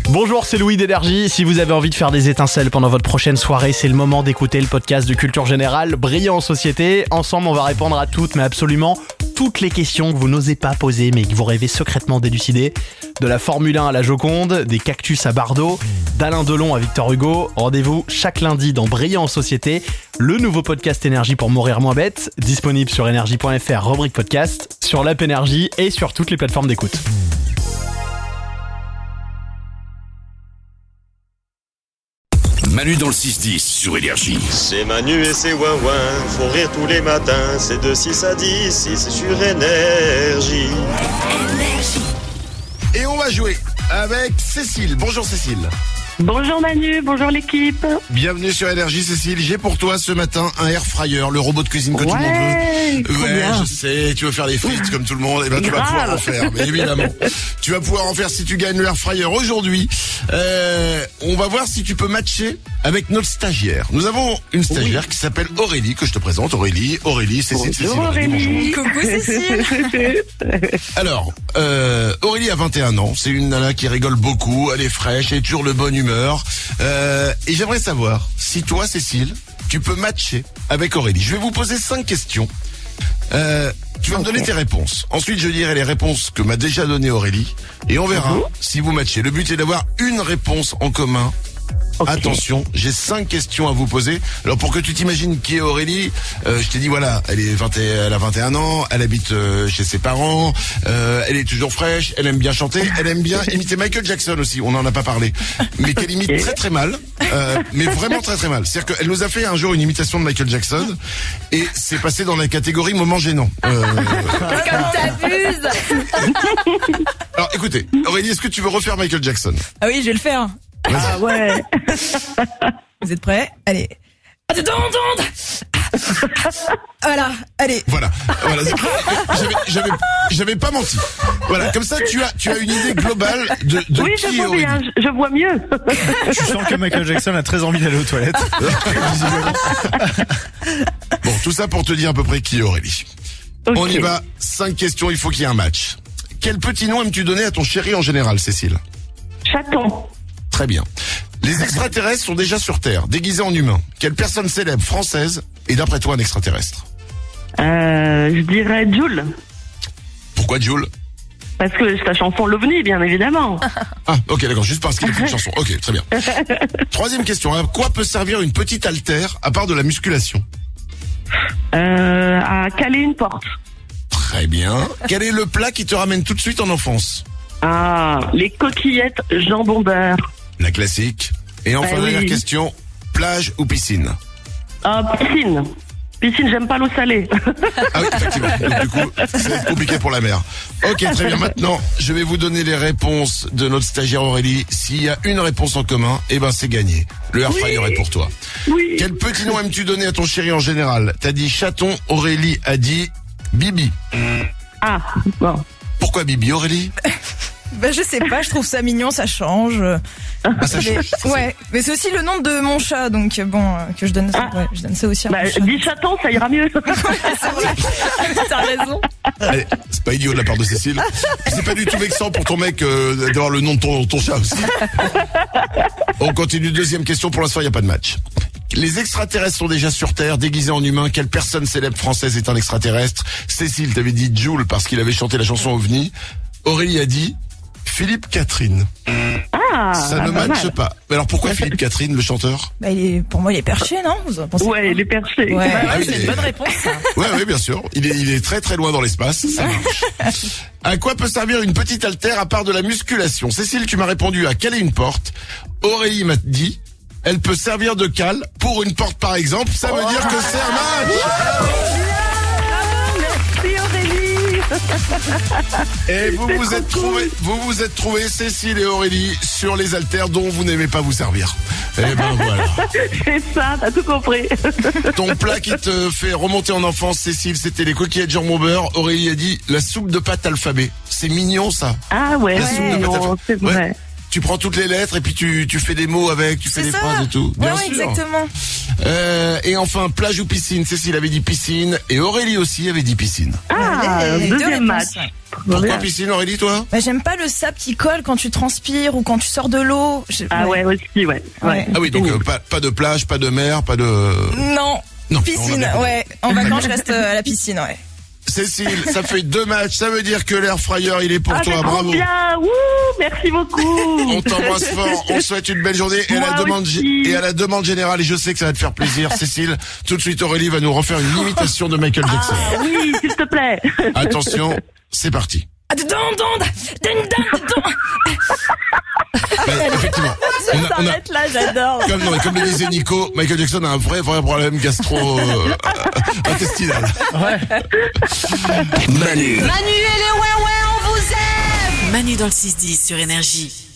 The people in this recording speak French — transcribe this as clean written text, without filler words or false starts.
Bonjour, c'est Louis d'Énergie. Si vous avez envie de faire des étincelles pendant votre prochaine soirée, c'est le moment d'écouter le podcast de Culture Générale, Brillant en Société. Ensemble, on va répondre à toutes, mais absolument toutes les questions que vous n'osez pas poser, mais que vous rêvez secrètement d'élucider. De la Formule 1 à la Joconde, des cactus à Bardot, d'Alain Delon à Victor Hugo. Rendez-vous chaque lundi dans Brillant en Société, le nouveau podcast Énergie pour mourir moins bête, disponible sur énergie.fr, rubrique podcast, sur l'app Énergie et sur toutes les plateformes d'écoute. Manu dans le 6-10 sur Énergie. C'est Manu et c'est Ouin-Ouin, faut rire tous les matins, c'est de 6 à 10, c'est sur Énergie. Et on va jouer avec Cécile. Bonjour Cécile. Bonjour Manu, bonjour l'équipe. Bienvenue sur Énergie Cécile. J'ai pour toi ce matin un air fryer, le robot de cuisine que tout le monde veut. Ouais, je sais, tu veux faire des frites comme tout le monde, et ben tu vas pouvoir en faire, mais évidemment. Tu vas pouvoir en faire si tu gagnes le air fryer aujourd'hui. On va voir si tu peux matcher avec notre stagiaire. Nous avons une stagiaire qui s'appelle Aurélie, que je te présente. Aurélie, Cécile, Cécile. Aurélie. Coucou Cécile. Alors, Aurélie a 21 ans, c'est une nana qui rigole beaucoup, elle est fraîche, elle est toujours de bonne humeur. Et j'aimerais savoir si toi, Cécile, tu peux matcher avec Aurélie. Je vais vous poser 5 questions. Tu vas me donner tes réponses. Ensuite, je dirai les réponses que m'a déjà donné Aurélie. Et on verra si vous matchez. Le but est d'avoir une réponse en commun. Okay. Attention, j'ai 5 questions à vous poser. Alors pour que tu t'imagines qui est Aurélie, je t'ai dit voilà, elle a 21 ans, elle habite chez ses parents, elle est toujours fraîche, elle aime bien chanter, elle aime bien imiter Michael Jackson aussi, on n'en a pas parlé, mais qu'elle imite très très mal, mais vraiment très très mal. C'est-à-dire qu'elle nous a fait un jour une imitation de Michael Jackson et c'est passé dans la catégorie moment gênant. Comme t'abuses. Alors écoutez, Aurélie, est-ce que tu veux refaire Michael Jackson? Ah oui, je vais le faire. Ah ouais. Vous êtes prêts? Allez. Voilà, allez. Voilà. J'avais pas menti. Voilà, comme ça tu as une idée globale de Oui, qui est je vois Aurélie. bien, je vois mieux. Je sens que Michael Jackson a très envie d'aller aux toilettes. Bon, tout ça pour te dire à peu près qui est Aurélie. Okay. On y va, 5 questions, il faut qu'il y ait un match. Quel petit nom aimes-tu donner à ton chéri en général, Cécile? Chaton. Très bien. Les extraterrestres sont déjà sur Terre, déguisés en humains. Quelle personne célèbre française est d'après toi un extraterrestre? Je dirais Jules. Pourquoi Jules? Parce que c'est ta chanson L'OVNI, bien évidemment. Ah, ok, d'accord, juste parce qu'il a fait une chanson. Ok, très bien. 3e question, à quoi peut servir une petite haltère à part de la musculation? À caler une porte. Très bien. Quel est le plat qui te ramène tout de suite en enfance? Ah, les coquillettes jambon beurre. La classique. Et enfin, dernière question, plage ou piscine? Ah, piscine. Piscine, j'aime pas l'eau salée. Ah oui, effectivement. Donc, du coup, c'est compliqué pour la mer. Ok, très bien. Maintenant, je vais vous donner les réponses de notre stagiaire Aurélie. S'il y a une réponse en commun, eh ben, c'est gagné. Le air fryer est pour toi. Oui. Quel petit nom aimes-tu donner à ton chéri en général? T'as dit chaton, Aurélie a dit Bibi. Ah, bon. Pourquoi Bibi, Aurélie? Bah je sais pas, je trouve ça mignon, ça change. Ah, ça change. Ouais, mais c'est aussi le nom de mon chat, donc bon, que je donne ça, je donne ça aussi à Bah, mon chat. dis chaton, ça ira mieux. C'est vrai. T'as raison. Allez, c'est pas idiot de la part de Cécile. C'est pas du tout vexant pour ton mec d'avoir le nom de ton chat aussi. On continue, 2e question, pour l'instant il n'y a pas de match. Les extraterrestres sont déjà sur Terre, déguisés en humains. Quelle personne célèbre française est un extraterrestre? Cécile, t'avais dit Jules parce qu'il avait chanté la chanson OVNI. Aurélie a dit Philippe Catherine. Ah, Ça ne matche pas. Mais alors pourquoi Philippe Catherine, le chanteur? Bah pour moi il est perché, non? Vous en pensez ouais, quoi? il est perché. Ouais, Ah oui, c'est une bonne réponse. Ça. Ouais, bien sûr. Il est très très loin dans l'espace. Ça marche. À quoi peut servir une petite haltère à part de la musculation? Cécile, tu m'as répondu à caler une porte. Aurélie m'a dit, elle peut servir de cale pour une porte par exemple. Ça veut dire que c'est un match. Merci Aurélie. Et vous vous êtes trouvés, Cécile et Aurélie, sur les haltères dont vous n'aimez pas vous servir. Eh ben voilà. C'est ça, t'as tout compris. Ton plat qui te fait remonter en enfance, Cécile, c'était les coquillettes jambon beurre. Aurélie a dit la soupe de pâte alphabet. C'est mignon ça. Ah ouais, La soupe de pâte non, alphabet. c'est vrai. Ouais. tu prends toutes les lettres et puis tu fais des mots avec, tu fais des phrases et tout. Bien Ouais, sûr. exactement. Et enfin, plage ou piscine. Cécile avait dit piscine et Aurélie aussi avait dit piscine. Ah, Allez, deux deuxième match. réponses, ouais. Pourquoi piscine, Aurélie, toi? Bah, j'aime pas le sable qui colle quand tu transpires ou quand tu sors de l'eau. Ah ouais, aussi, ouais. Ouais. Ah oui, donc pas de plage, pas de mer, pas de... Non. Non, Piscine, on ouais. En vacances, je reste à la piscine, ouais. Cécile, ça fait 2 matchs, ça veut dire que l'air fryer, il est pour Ah, toi, c'est trop bravo. bien. Wouh, merci beaucoup. On t'embrasse fort, on te souhaite une belle journée et Moi aussi. à la demande générale, et je sais que ça va te faire plaisir, Cécile, tout de suite Aurélie va nous refaire une imitation de Michael Jackson. Ah oui, s'il te plaît. Attention, c'est parti. Bah, effectivement, on a, Là, j'adore. comme le disait Nico, Michael Jackson a un vrai problème intestinal. Manu. Manu et les ouais, on vous aime. Manu dans le 6-10 sur Énergie.